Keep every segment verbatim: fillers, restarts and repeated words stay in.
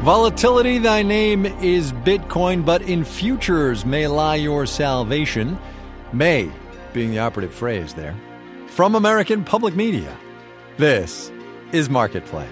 Volatility, thy name is Bitcoin, but in futures may lie your salvation. May being the operative phrase there. From American Public Media, this is Marketplace.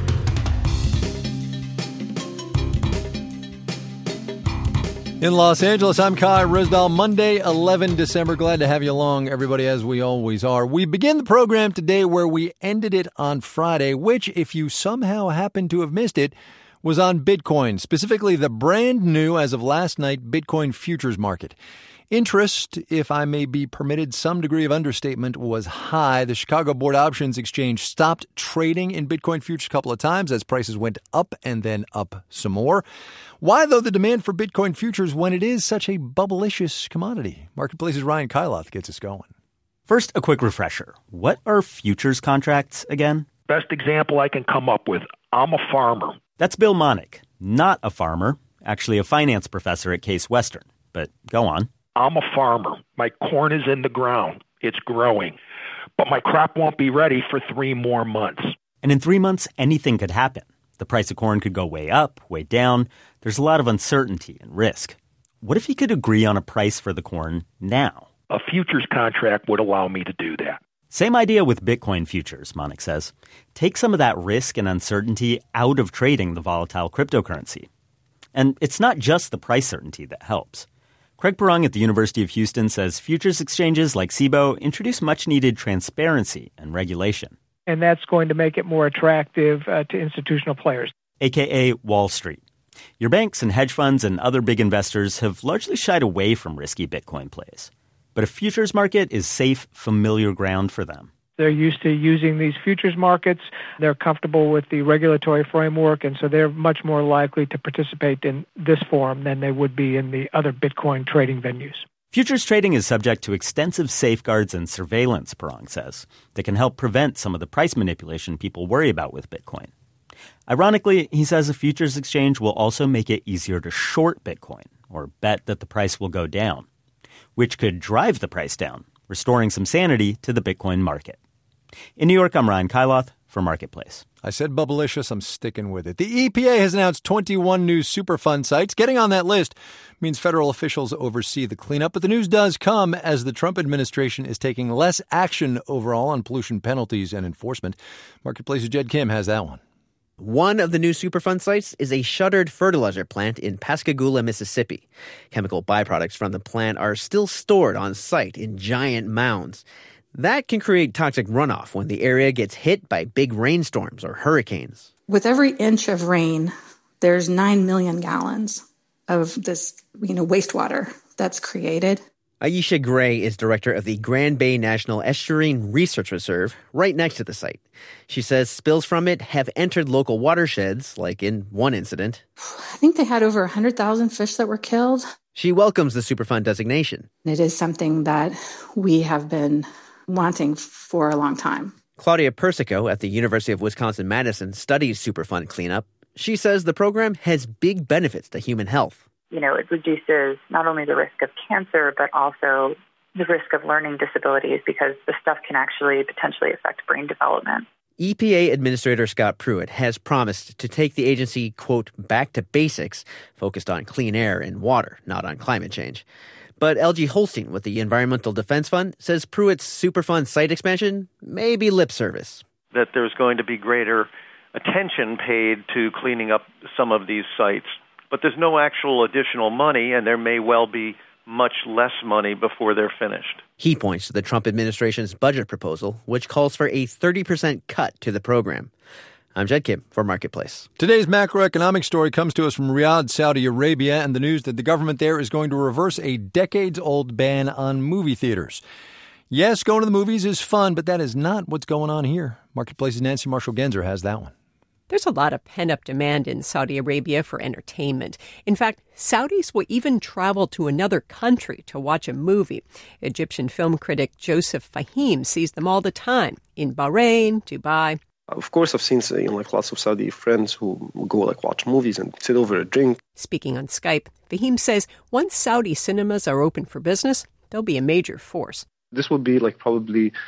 In Los Angeles, I'm Kai Rosdahl. Monday, the eleventh of December. Glad to have you along, everybody, as we always are. We begin the program today where we ended it on Friday, which, if you somehow happen to have missed it, was on Bitcoin, specifically the brand new, as of last night, Bitcoin futures market. Interest, if I may be permitted some degree of understatement, was high. The Chicago Board Options Exchange stopped trading in Bitcoin futures a couple of times as prices went up and then up some more. Why, though, the demand for Bitcoin futures when it is such a bubblicious commodity? Marketplace's Ryan Kyloth gets us going. First, a quick refresher. What are futures contracts again? Best example I can come up with. I'm a farmer. That's Bill Monick, not a farmer, actually a finance professor at Case Western. But go on. I'm a farmer. My corn is in the ground. It's growing. But my crop won't be ready for three more months. And in three months, anything could happen. The price of corn could go way up, way down. There's a lot of uncertainty and risk. What if he could agree on a price for the corn now? A futures contract would allow me to do that. Same idea with Bitcoin futures, Monick says. Take some of that risk and uncertainty out of trading the volatile cryptocurrency. And it's not just the price certainty that helps. Craig Perrung at the University of Houston says futures exchanges like C B O I introduce much-needed transparency and regulation. And that's going to make it more attractive uh, to institutional players. A K A Wall Street. Your banks and hedge funds and other big investors have largely shied away from risky Bitcoin plays. But a futures market is safe, familiar ground for them. They're used to using these futures markets. They're comfortable with the regulatory framework, and so they're much more likely to participate in this forum than they would be in the other Bitcoin trading venues. Futures trading is subject to extensive safeguards and surveillance, Perrung says, that can help prevent some of the price manipulation people worry about with Bitcoin. Ironically, he says a futures exchange will also make it easier to short Bitcoin or bet that the price will go down, which could drive the price down, restoring some sanity to the Bitcoin market. In New York, I'm Ryan Kyloth for Marketplace. I said bubblicious, I'm sticking with it. The E P A has announced twenty-one new Superfund sites. Getting on that list means federal officials oversee the cleanup, but the news does come as the Trump administration is taking less action overall on pollution penalties and enforcement. Marketplace's Jed Kim has that one. One of the new Superfund sites is a shuttered fertilizer plant in Pascagoula, Mississippi. Chemical byproducts from the plant are still stored on site in giant mounds. That can create toxic runoff when the area gets hit by big rainstorms or hurricanes. With every inch of rain, there's nine million gallons of this, you know, wastewater that's created. Aisha Gray is director of the Grand Bay National Estuarine Research Reserve, right next to the site. She says spills from it have entered local watersheds, like in one incident. I think they had over one hundred thousand fish that were killed. She welcomes the Superfund designation. It is something that we have been wanting for a long time. Claudia Persico at the University of Wisconsin-Madison studies Superfund cleanup. She says the program has big benefits to human health. You know, it reduces not only the risk of cancer, but also the risk of learning disabilities because the stuff can actually potentially affect brain development. E P A Administrator Scott Pruitt has promised to take the agency, quote, back to basics, focused on clean air and water, not on climate change. But L G Holstein with the Environmental Defense Fund says Pruitt's Superfund site expansion may be lip service. That there's going to be greater attention paid to cleaning up some of these sites. But there's no actual additional money, and there may well be much less money before they're finished. He points to the Trump administration's budget proposal, which calls for a thirty percent cut to the program. I'm Jed Kim for Marketplace. Today's macroeconomic story comes to us from Riyadh, Saudi Arabia, and the news that the government there is going to reverse a decades-old ban on movie theaters. Yes, going to the movies is fun, but that is not what's going on here. Marketplace's Nancy Marshall-Genzer has that one. There's a lot of pent-up demand in Saudi Arabia for entertainment. In fact, Saudis will even travel to another country to watch a movie. Egyptian film critic Joseph Fahim sees them all the time in Bahrain, Dubai. Of course, I've seen you know, like lots of Saudi friends who go like watch movies and sit over a drink. Speaking on Skype, Fahim says once Saudi cinemas are open for business, they'll be a major force. This will be like probably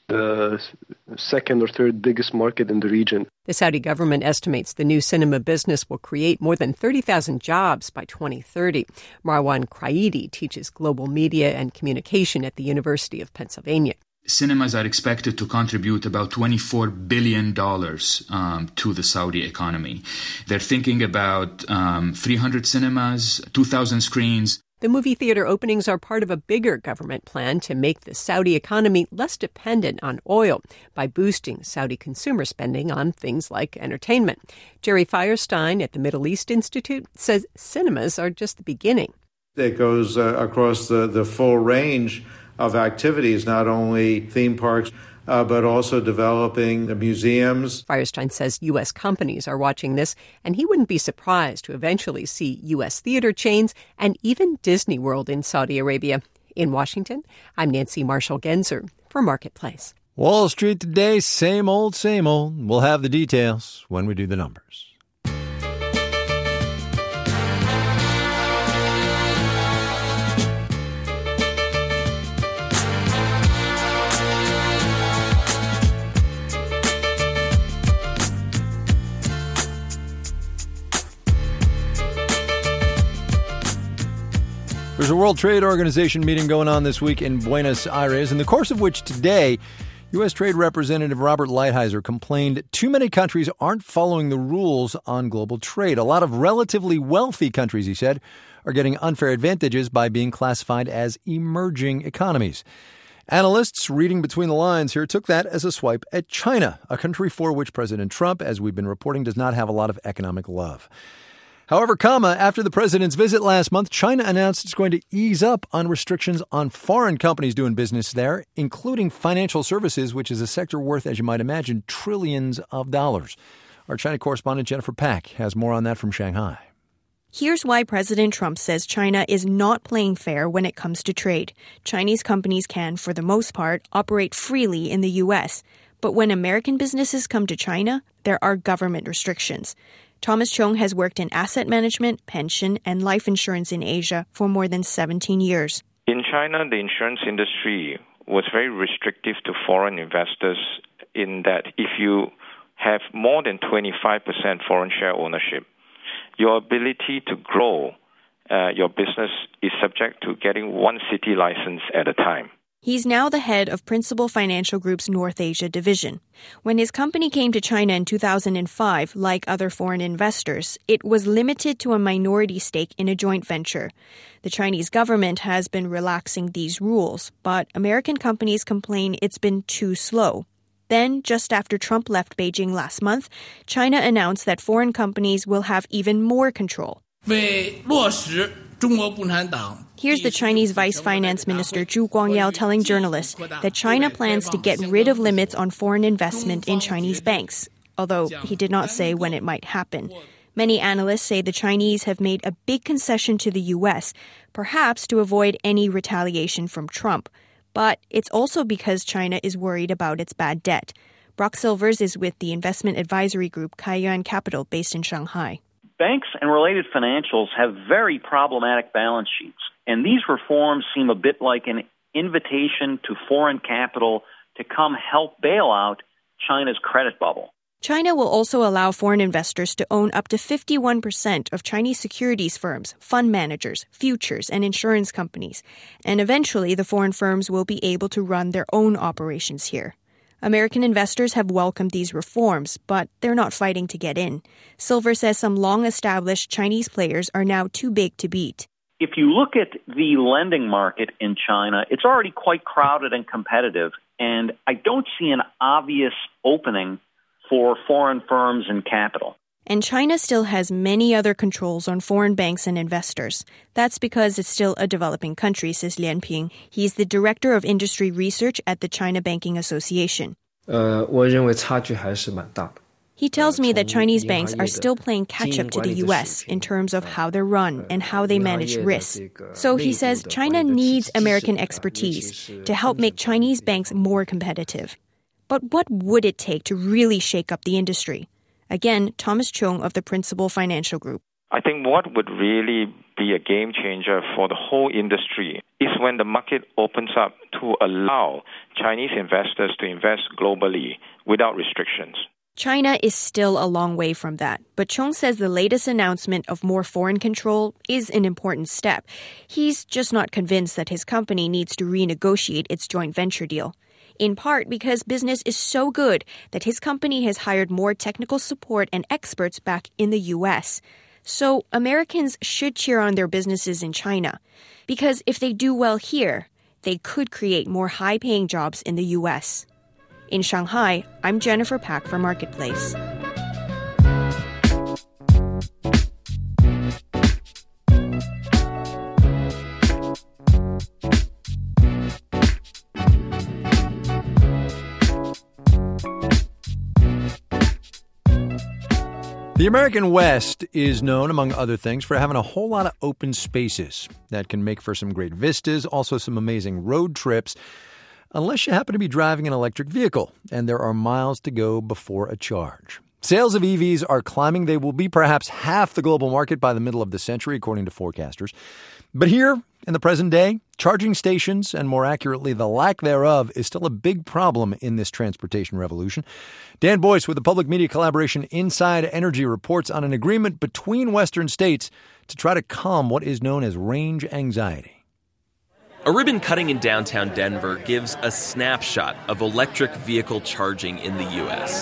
the second or third biggest market in the region. The Saudi government estimates the new cinema business will create more than thirty thousand jobs by twenty thirty. Marwan Kraidi teaches global media and communication at the University of Pennsylvania. Cinemas are expected to contribute about twenty-four billion dollars um, to the Saudi economy. They're thinking about um, three hundred cinemas, two thousand screens. The movie theater openings are part of a bigger government plan to make the Saudi economy less dependent on oil by boosting Saudi consumer spending on things like entertainment. Jerry Firestein at the Middle East Institute says cinemas are just the beginning. It goes uh, across the, the full range of activities, not only theme parks, uh, but also developing the museums. Firestein says U S companies are watching this, and he wouldn't be surprised to eventually see U S theater chains and even Disney World in Saudi Arabia. In Washington, I'm Nancy Marshall-Genzer for Marketplace. Wall Street today, same old, same old. We'll have the details when we do the numbers. There's a World Trade Organization meeting going on this week in Buenos Aires, in the course of which today, U S. Trade Representative Robert Lighthizer complained too many countries aren't following the rules on global trade. A lot of relatively wealthy countries, he said, are getting unfair advantages by being classified as emerging economies. Analysts reading between the lines here took that as a swipe at China, a country for which President Trump, as we've been reporting, does not have a lot of economic love. However, comma, after the president's visit last month, China announced it's going to ease up on restrictions on foreign companies doing business there, including financial services, which is a sector worth, as you might imagine, trillions of dollars. Our China correspondent Jennifer Pack has more on that from Shanghai. Here's why President Trump says China is not playing fair when it comes to trade. Chinese companies can, for the most part, operate freely in the U S. But when American businesses come to China, there are government restrictions. Thomas Chung has worked in asset management, pension, and life insurance in Asia for more than seventeen years. In China, the insurance industry was very restrictive to foreign investors in that if you have more than twenty-five percent foreign share ownership, your ability to grow uh, your business is subject to getting one city license at a time. He's now the head of Principal Financial Group's North Asia division. When his company came to China in two thousand five, like other foreign investors, it was limited to a minority stake in a joint venture. The Chinese government has been relaxing these rules, but American companies complain it's been too slow. Then, just after Trump left Beijing last month, China announced that foreign companies will have even more control. Here's the Chinese Vice Finance Minister Zhu Guangyao telling journalists that China plans to get rid of limits on foreign investment in Chinese banks, although he did not say when it might happen. Many analysts say the Chinese have made a big concession to the U S, perhaps to avoid any retaliation from Trump. But it's also because China is worried about its bad debt. Brock Silvers is with the investment advisory group Kaiyuan Capital based in Shanghai. Banks and related financials have very problematic balance sheets, and these reforms seem a bit like an invitation to foreign capital to come help bail out China's credit bubble. China will also allow foreign investors to own up to fifty-one percent of Chinese securities firms, fund managers, futures, and insurance companies. And eventually, the foreign firms will be able to run their own operations here. American investors have welcomed these reforms, but they're not fighting to get in. Silver says some long-established Chinese players are now too big to beat. If you look at the lending market in China, it's already quite crowded and competitive, and I don't see an obvious opening for foreign firms and capital. And China still has many other controls on foreign banks and investors. That's because it's still a developing country, says Lian Ping. He's the director of industry research at the China Banking Association. Uh, He tells me that Chinese banks are still playing catch-up to the U S in terms of how they're run and how they manage risk. So he says China needs American expertise to help make Chinese banks more competitive. But what would it take to really shake up the industry? Again, Thomas Chung of the Principal Financial Group. I think what would really be a game changer for the whole industry is when the market opens up to allow Chinese investors to invest globally without restrictions. China is still a long way from that, but Chung says the latest announcement of more foreign control is an important step. He's just not convinced that his company needs to renegotiate its joint venture deal, in part because business is so good that his company has hired more technical support and experts back in the U S. So Americans should cheer on their businesses in China, because if they do well here, they could create more high-paying jobs in the U S. In Shanghai, I'm Jennifer Pack for Marketplace. The American West is known, among other things, for having a whole lot of open spaces that can make for some great vistas, also some amazing road trips, unless you happen to be driving an electric vehicle and there are miles to go before a charge. Sales of E Vs are climbing. They will be perhaps half the global market by the middle of the century, according to forecasters. But here, in the present day, charging stations, and more accurately, the lack thereof, is still a big problem in this transportation revolution. Dan Boyce with the public media collaboration Inside Energy reports on an agreement between Western states to try to calm what is known as range anxiety. A ribbon cutting in downtown Denver gives a snapshot of electric vehicle charging in the U S.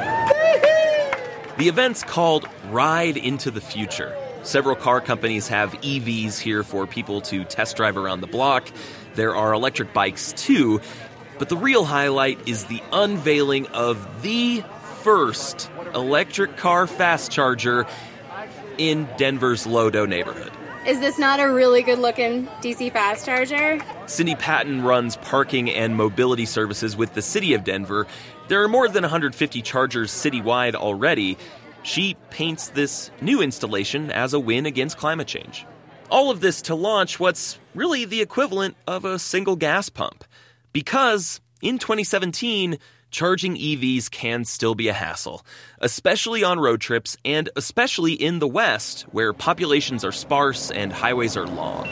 The event's called Ride into the Future. Several car companies have E Vs here for people to test drive around the block. There are electric bikes too, but the real highlight is the unveiling of the first electric car fast charger in Denver's Lodo neighborhood. Is this not a really good-looking D C fast charger? Cindy Patton runs parking and mobility services with the city of Denver. There are more than one hundred fifty chargers citywide already. She paints this new installation as a win against climate change. All of this to launch what's really the equivalent of a single gas pump. Because in twenty seventeen, charging E Vs can still be a hassle, especially on road trips and especially in the West, where populations are sparse and highways are long.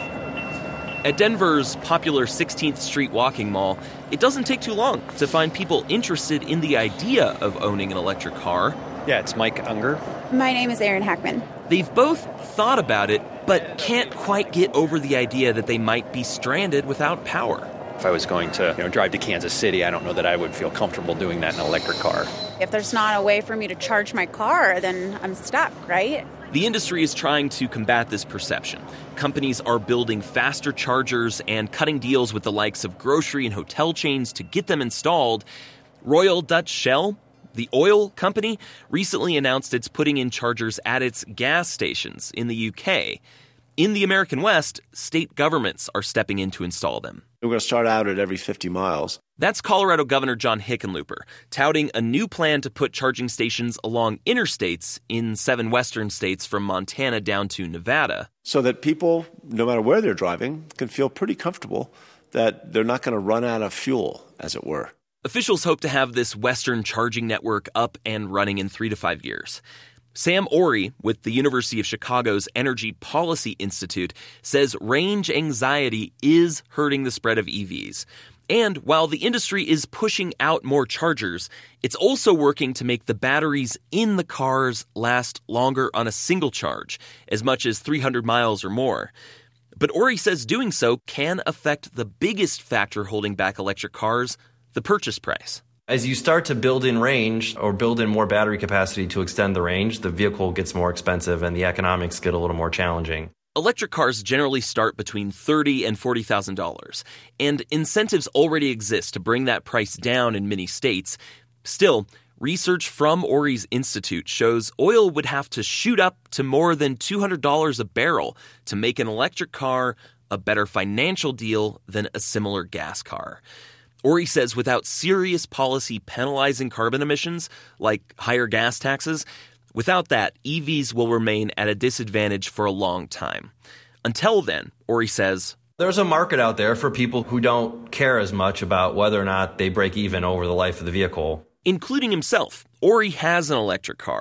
At Denver's popular sixteenth Street Walking Mall, it doesn't take too long to find people interested in the idea of owning an electric car. Yeah, it's Mike Unger. My name is Erin Hackman. They've both thought about it, but can't quite get over the idea that they might be stranded without power. If I was going to, you know, drive to Kansas City, I don't know that I would feel comfortable doing that in an electric car. If there's not a way for me to charge my car, then I'm stuck, right? The industry is trying to combat this perception. Companies are building faster chargers and cutting deals with the likes of grocery and hotel chains to get them installed. Royal Dutch Shell, the oil company, recently announced it's putting in chargers at its gas stations in the U K. In the American West, state governments are stepping in to install them. We're going to start out at every fifty miles. That's Colorado Governor John Hickenlooper, touting a new plan to put charging stations along interstates in seven western states from Montana down to Nevada. So that people, no matter where they're driving, can feel pretty comfortable that they're not going to run out of fuel, as it were. Officials hope to have this western charging network up and running in three to five years. Sam Ori, with the University of Chicago's Energy Policy Institute, says range anxiety is hurting the spread of E Vs. And while the industry is pushing out more chargers, it's also working to make the batteries in the cars last longer on a single charge, as much as three hundred miles or more. But Ori says doing so can affect the biggest factor holding back electric cars, the purchase price. As you start to build in range or build in more battery capacity to extend the range, the vehicle gets more expensive and the economics get a little more challenging. Electric cars generally start between thirty thousand dollars and forty thousand dollars, and incentives already exist to bring that price down in many states. Still, research from Ori's Institute shows oil would have to shoot up to more than two hundred dollars a barrel to make an electric car a better financial deal than a similar gas car. Ori says without serious policy penalizing carbon emissions, like higher gas taxes, without that, E Vs will remain at a disadvantage for a long time. Until then, Ori says, there's a market out there for people who don't care as much about whether or not they break even over the life of the vehicle. Including himself. Ori has an electric car,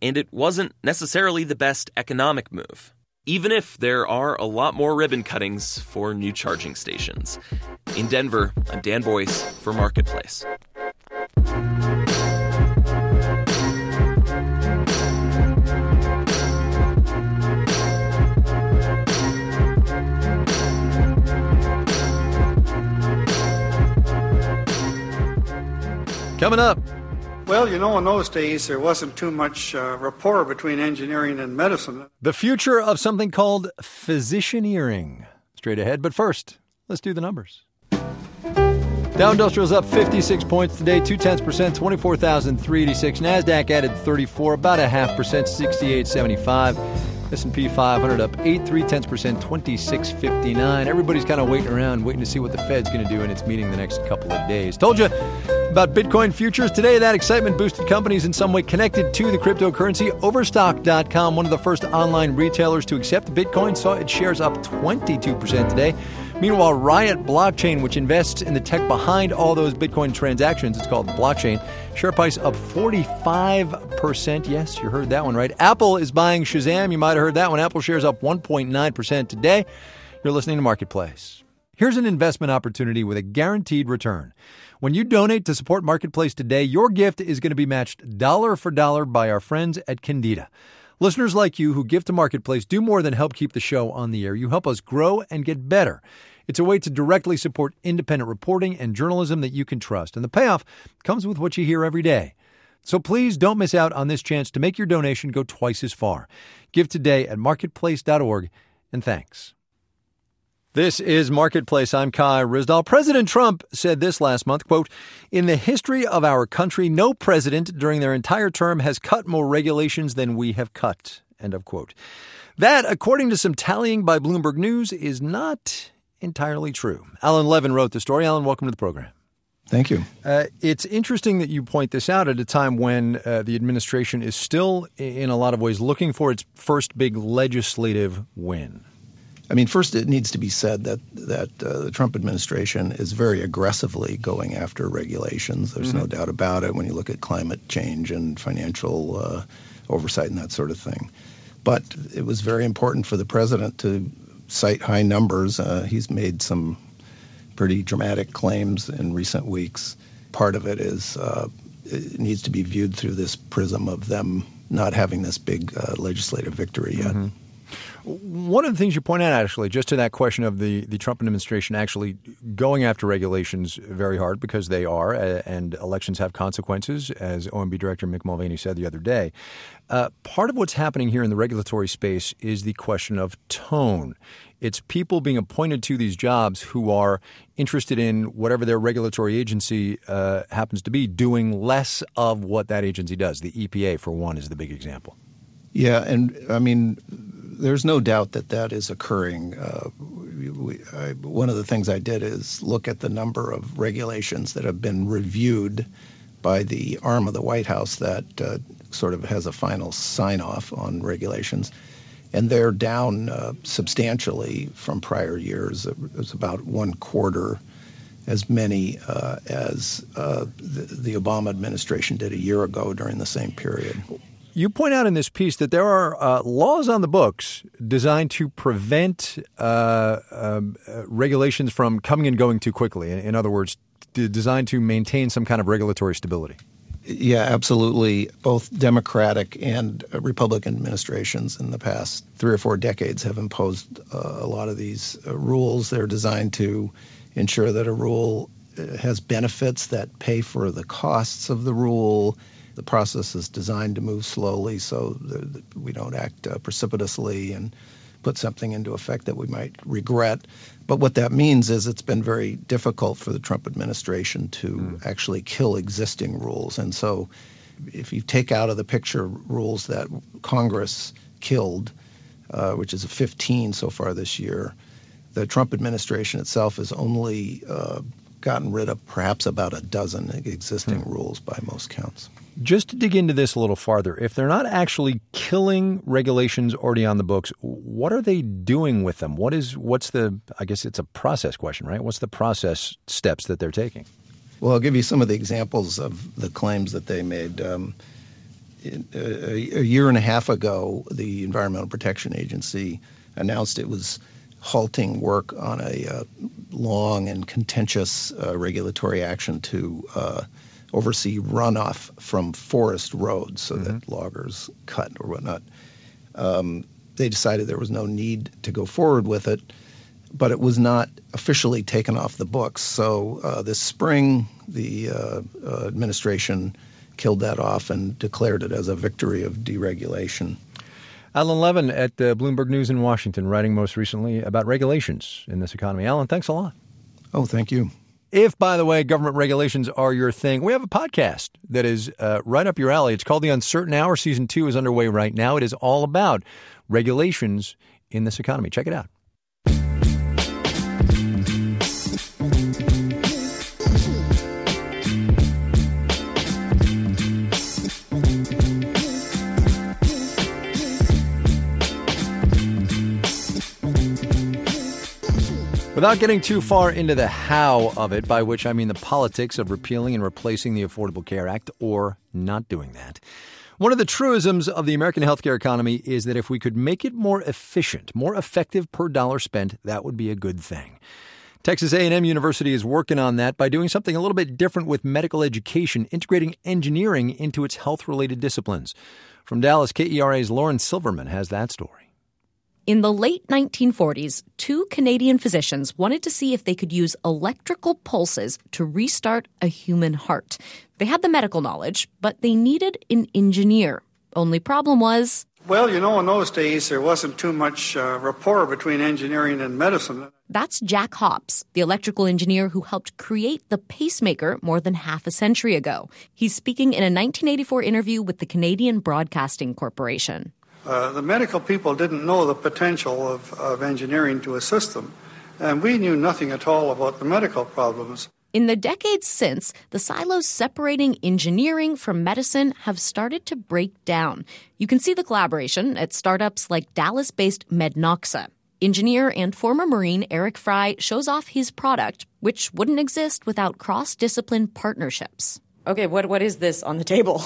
and it wasn't necessarily the best economic move, even if there are a lot more ribbon cuttings for new charging stations. In Denver, I'm Dan Boyce for Marketplace. Coming up. Well, you know, in those days, there wasn't too much uh, rapport between engineering and medicine. The future of something called physicianeering. Straight ahead. But first, let's do the numbers. Dow Industrial's up fifty-six points today, two tenths percent, twenty-four thousand three hundred eighty-six. NASDAQ added thirty-four, about a half percent, sixty-eight seventy-five. S and P five hundred up eight, three tenths percent, twenty-six fifty-nine. Everybody's kind of waiting around, waiting to see what the Fed's going to do in its meeting the next couple of days. Told you about Bitcoin futures today. That excitement boosted companies in some way connected to the cryptocurrency. Overstock dot com, one of the first online retailers to accept Bitcoin, saw its shares up twenty-two percent today. Meanwhile, Riot Blockchain, which invests in the tech behind all those Bitcoin transactions, it's called Blockchain, share price up forty-five percent. Yes, you heard that one right. Apple is buying Shazam. You might have heard that one. Apple shares up one point nine percent today. You're listening to Marketplace. Here's an investment opportunity with a guaranteed return. When you donate to support Marketplace today, your gift is going to be matched dollar for dollar by our friends at Candida. Listeners like you who give to Marketplace do more than help keep the show on the air. You help us grow and get better. It's a way to directly support independent reporting and journalism that you can trust. And the payoff comes with what you hear every day. So please don't miss out on this chance to make your donation go twice as far. Give today at marketplace dot org, and thanks. This is Marketplace. I'm Kai Ryssdal. President Trump said this last month, quote, "In the history of our country, no president during their entire term has cut more regulations than we have cut," end of quote. That, according to some tallying by Bloomberg News, is not entirely true. Alan Levin wrote the story. Alan, welcome to the program. Thank you. Uh, it's interesting that you point this out at a time when uh, the administration is still, in a lot of ways, looking for its first big legislative win. I mean, first, it needs to be said that that uh, the Trump administration is very aggressively going after regulations. There's mm-hmm. no doubt about it when you look at climate change and financial uh, oversight and that sort of thing. But it was very important for the president to cite high numbers. Uh, he's made some pretty dramatic claims in recent weeks. Part of it is uh, it needs to be viewed through this prism of them not having this big uh, legislative victory yet. Mm-hmm. One of the things you point out, actually, just to that question of the, the Trump administration actually going after regulations very hard, because they are, and elections have consequences, as O M B Director Mick Mulvaney said the other day. Uh, part of what's happening here in the regulatory space is the question of tone. It's people being appointed to these jobs who are interested in whatever their regulatory agency uh, happens to be, doing less of what that agency does. The E P A, for one, is the big example. Yeah, and I mean, there's no doubt that that is occurring. Uh, we, we, I, one of the things I did is look at the number of regulations that have been reviewed by the arm of the White House that uh, sort of has a final sign-off on regulations. And they're down uh, substantially from prior years. It was about one quarter as many uh, as uh, the, the Obama administration did a year ago during the same period. You point out in this piece that there are uh, laws on the books designed to prevent uh, um, uh, regulations from coming and going too quickly. In, in other words, d- designed to maintain some kind of regulatory stability. Yeah, absolutely. Both Democratic and Republican administrations in the past three or four decades have imposed uh, a lot of these uh, rules. They're designed to ensure that a rule has benefits that pay for the costs of the rule. The process is designed to move slowly so that we don't act uh, precipitously and put something into effect that we might regret. But what that means is it's been very difficult for the Trump administration to mm. actually kill existing rules. And so if you take out of the picture rules that Congress killed, uh, which is fifteen so far this year, the Trump administration itself has only uh, gotten rid of perhaps about a dozen existing mm. rules by most counts. Just to dig into this a little farther, if they're not actually killing regulations already on the books, what are they doing with them? What is, what's the, I guess it's a process question, right? What's the process steps that they're taking? Well, I'll give you some of the examples of the claims that they made. Um, a, a year and a half ago, the Environmental Protection Agency announced it was halting work on a uh, long and contentious uh, regulatory action to uh, oversee runoff from forest roads so mm-hmm. that loggers cut or whatnot. Um, they decided there was no need to go forward with it, but it was not officially taken off the books. So uh, this spring, the uh, uh, administration killed that off and declared it as a victory of deregulation. Alan Levin at uh, Bloomberg News in Washington, writing most recently about regulations in this economy. Alan, thanks a lot. Oh, thank you. If, by the way, government regulations are your thing, we have a podcast that is uh, right up your alley. It's called The Uncertain Hour. Season two is underway right now. It is all about regulations in this economy. Check it out. Without getting too far into the how of it, by which I mean the politics of repealing and replacing the Affordable Care Act or not doing that, one of the truisms of the American healthcare economy is that if we could make it more efficient, more effective per dollar spent, that would be a good thing. Texas A and M University is working on that by doing something a little bit different with medical education, integrating engineering into its health-related disciplines. From Dallas, K E R A's Lauren Silverman has that story. In the late nineteen forties, two Canadian physicians wanted to see if they could use electrical pulses to restart a human heart. They had the medical knowledge, but they needed an engineer. Only problem was... Well, you know, in those days, there wasn't too much uh, rapport between engineering and medicine. That's Jack Hops, the electrical engineer who helped create the pacemaker more than half a century ago. He's speaking in a nineteen eighty-four interview with the Canadian Broadcasting Corporation. Uh, the medical people didn't know the potential of, of engineering to assist them, and we knew nothing at all about the medical problems. In the decades since, the silos separating engineering from medicine have started to break down. You can see the collaboration at startups like Dallas-based Mednoxa. Engineer and former Marine Eric Fry shows off his product, which wouldn't exist without cross-discipline partnerships. Okay, what what is this on the table?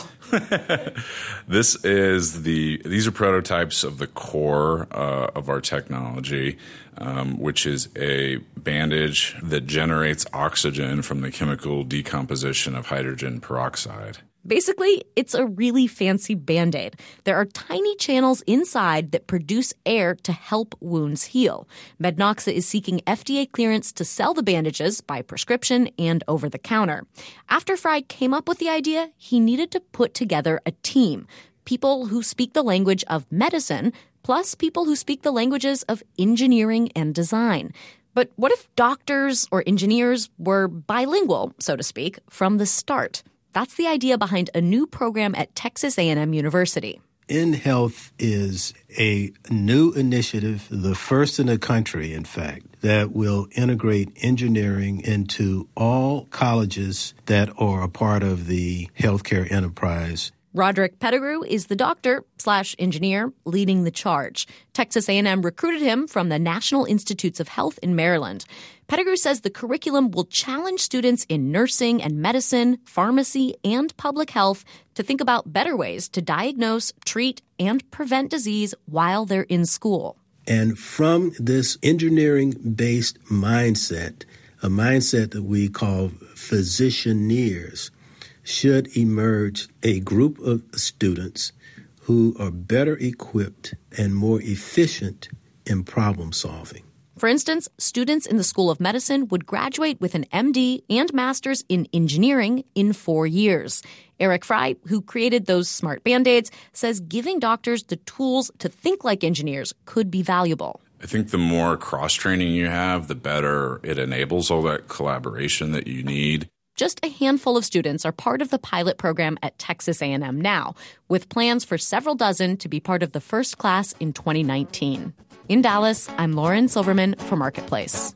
This is the these are prototypes of the core uh, of our technology, um, which is a bandage that generates oxygen from the chemical decomposition of hydrogen peroxide. Basically, it's a really fancy Band-Aid. There are tiny channels inside that produce air to help wounds heal. Mednoxa is seeking F D A clearance to sell the bandages by prescription and over-the-counter. After Fry came up with the idea, he needed to put together a team. People who speak the language of medicine, plus people who speak the languages of engineering and design. But what if doctors or engineers were bilingual, so to speak, from the start? That's the idea behind a new program at Texas A and M University. InHealth is a new initiative, the first in the country, in fact, that will integrate engineering into all colleges that are a part of the healthcare enterprise. Roderick Pettigrew is the doctor slash engineer leading the charge. Texas A and M recruited him from the National Institutes of Health in Maryland. Pettigrew says the curriculum will challenge students in nursing and medicine, pharmacy, and public health to think about better ways to diagnose, treat, and prevent disease while they're in school. And from this engineering-based mindset, a mindset that we call physicianeers, should emerge a group of students who are better equipped and more efficient in problem solving. For instance, students in the School of Medicine would graduate with an M D and master's in engineering in four years. Eric Fry, who created those smart Band-Aids, says giving doctors the tools to think like engineers could be valuable. I think the more cross-training you have, the better it enables all that collaboration that you need. Just a handful of students are part of the pilot program at Texas A and M now, with plans for several dozen to be part of the first class in twenty nineteen. In Dallas, I'm Lauren Silverman for Marketplace.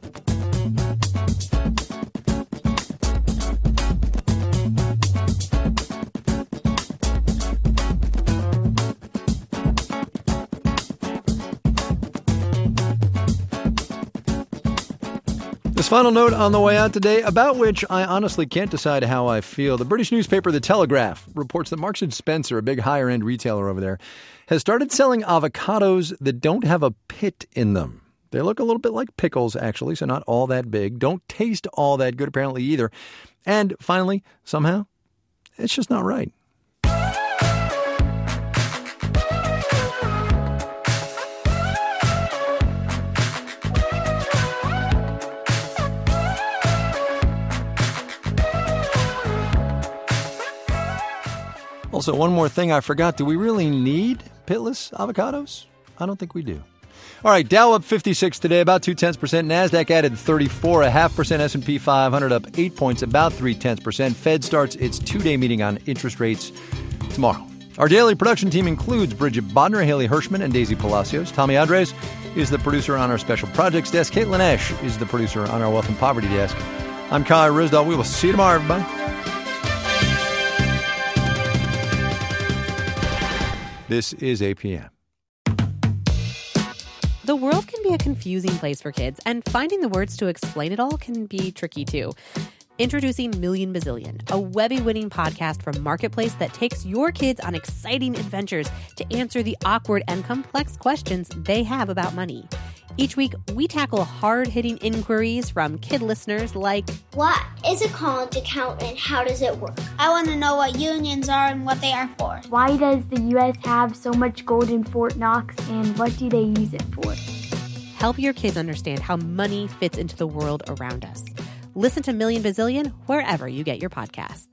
The final note on the way out today, about which I honestly can't decide how I feel. The British newspaper The Telegraph reports that Marks and Spencer, a big higher-end retailer over there, has started selling avocados that don't have a pit in them. They look a little bit like pickles, actually, so not all that big. Don't taste all that good, apparently, either. And finally, somehow, it's just not right. Also, one more thing I forgot. Do we really need pitless avocados? I don't think we do. All right, Dow up fifty-six today, about two-tenths percent. NASDAQ added thirty-four, a half percent. S and P five hundred up eight points, about three-tenths percent. Fed starts its two-day meeting on interest rates tomorrow. Our daily production team includes Bridget Bodner, Haley Hirschman, and Daisy Palacios. Tommy Andres is the producer on our special projects desk. Caitlin Esch is the producer on our wealth and poverty desk. I'm Kai Ryssdal. We will see you tomorrow, everybody. This is A P M. The world can be a confusing place for kids, and finding the words to explain it all can be tricky too. Introducing Million Bazillion, a Webby-winning podcast from Marketplace that takes your kids on exciting adventures to answer the awkward and complex questions they have about money. Each week, we tackle hard-hitting inquiries from kid listeners like, what is a college account and how does it work? I want to know what unions are and what they are for. Why does the U S have so much gold in Fort Knox and what do they use it for? Help your kids understand how money fits into the world around us. Listen to Million Bazillion wherever you get your podcasts.